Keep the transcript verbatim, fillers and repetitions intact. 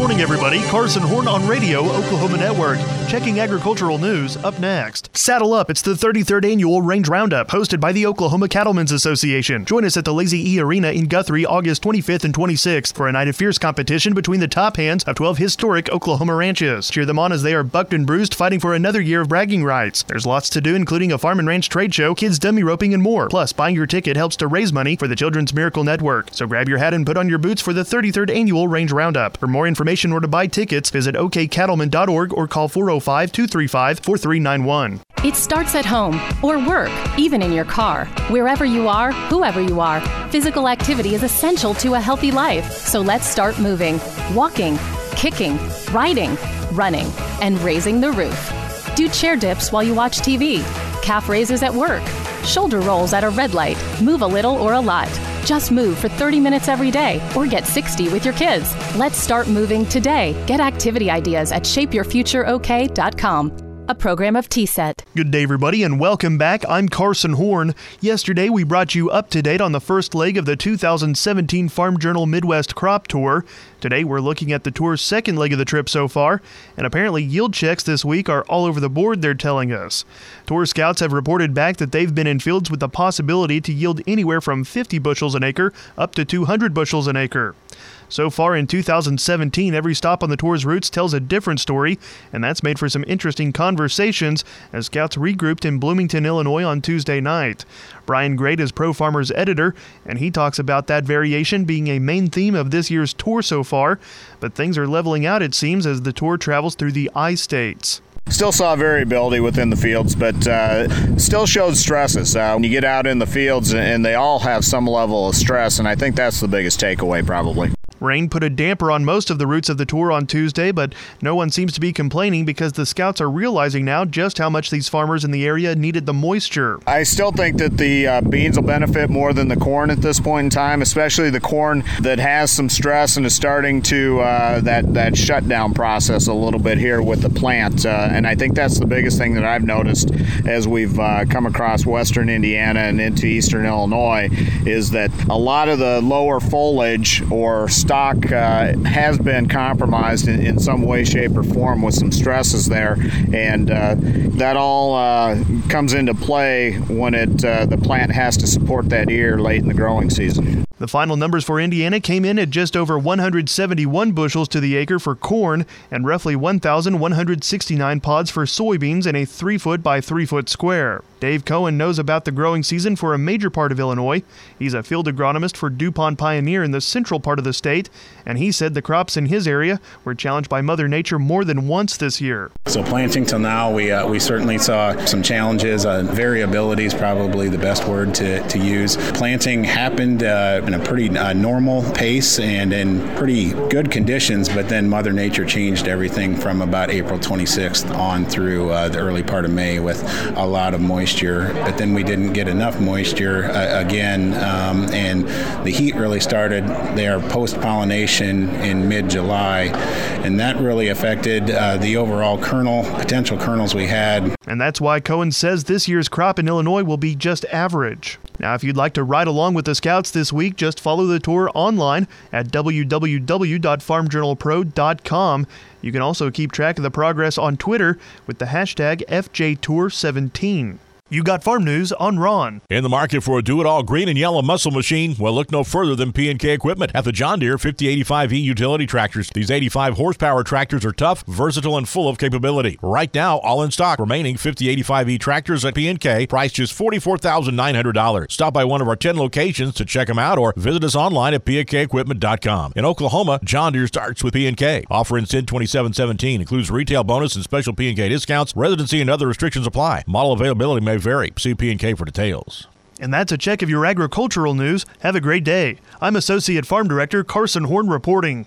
morning, everybody. Carson Horn on Radio, Oklahoma Network. Checking agricultural news up next. Saddle up. It's the thirty-third Annual Range Roundup, hosted by the Oklahoma Cattlemen's Association. Join us at the Lazy E Arena in Guthrie, August twenty-fifth and twenty-sixth for a night of fierce competition between the top hands of twelve historic Oklahoma ranches. Cheer them on as they are bucked and bruised, fighting for another year of bragging rights. There's lots to do, including a farm and ranch trade show, kids dummy roping, and more. Plus, buying your ticket helps to raise money for the Children's Miracle Network. So grab your hat and put on your boots for the thirty-third Annual Range Roundup. For more information or to buy tickets, visit o k cattlemen dot org or call four oh five, two three five, four three nine one. It starts at home or work, even in your car. Wherever you are, whoever you are, physical activity is essential to a healthy life. So let's start moving, walking, kicking, riding, running, and raising the roof. Do chair dips while you watch T V, calf raises at work, shoulder rolls at a red light, move a little or a lot. Just move for thirty minutes every day or get sixty with your kids. Let's start moving today. Get activity ideas at shape your future o k dot com. A program of T SET. Good day, everybody, and welcome back. I'm Carson Horn. Yesterday, we brought you up to date on the first leg of the two thousand seventeen Farm Journal Midwest Crop Tour. Today, we're looking at the tour's second leg of the trip so far, and apparently yield checks this week are all over the board, they're telling us. Tour scouts have reported back that they've been in fields with the possibility to yield anywhere from fifty bushels an acre up to two hundred bushels an acre. So far in two thousand seventeen, every stop on the tour's routes tells a different story, and that's made for some interesting conversations as scouts regrouped in Bloomington, Illinois on Tuesday night. Brian Great is Pro Farmer's editor, and he talks about that variation being a main theme of this year's tour so far, but things are leveling out, it seems, as the tour travels through the I-states. Still saw variability within the fields, but uh, still showed stresses. Uh, when you get out in the fields, and they all have some level of stress, and I think that's the biggest takeaway probably. Rain put a damper on most of the routes of the tour on Tuesday, but no one seems to be complaining because the scouts are realizing now just how much these farmers in the area needed the moisture. I still think that the uh, beans will benefit more than the corn at this point in time, especially the corn that has some stress and is starting to uh, that, that shutdown process a little bit here with the plant. Uh, and I think that's the biggest thing that I've noticed as we've uh, come across western Indiana and into eastern Illinois is that a lot of the lower foliage or stock uh, has been compromised in, in some way, shape, or form with some stresses there, and uh, that all uh, comes into play when it uh, the plant has to support that ear late in the growing season. The final numbers for Indiana came in at just over one hundred seventy-one bushels to the acre for corn and roughly one thousand one hundred sixty-nine pods for soybeans in a three foot by three foot square. Dave Cohen knows about the growing season for a major part of Illinois. He's a field agronomist for DuPont Pioneer in the central part of the state, and he said the crops in his area were challenged by Mother Nature more than once this year. So planting till now, we uh, we certainly saw some challenges. Uh, variability is probably the best word to, to use. Planting happened uh, in a pretty uh, normal pace and in pretty good conditions, but then Mother Nature changed everything from about April twenty-sixth on through uh, the early part of May with a lot of moisture. But then we didn't get enough moisture uh, again, um, and the heat really started there post-pollination in mid-July, and that really affected uh, the overall kernel, potential kernels we had. And that's why Cohen says this year's crop in Illinois will be just average. Now, if you'd like to ride along with the scouts this week, just follow the tour online at w w w dot farm journal pro dot com. You can also keep track of the progress on Twitter with the hashtag F J Tour seventeen. You got farm news on Ron. In the market for a do-it-all green and yellow muscle machine? Well, look no further than P and K Equipment at the John Deere fifty eighty-five E utility tractors. These eighty-five horsepower tractors are tough, versatile, and full of capability. Right now, all in stock. Remaining fifty eighty-five E tractors at P and K, priced just forty-four thousand nine hundred dollars. Stop by one of our ten locations to check them out or visit us online at p and k equipment dot com. In Oklahoma, John Deere starts with P and K. Offer in S I N twenty-seven seventeen. Includes retail bonus and special P and K discounts. Residency and other restrictions apply. Model availability may vary. See P and K for details. And that's a check of your agricultural news. Have a great day. I'm Associate Farm Director Carson Horn reporting.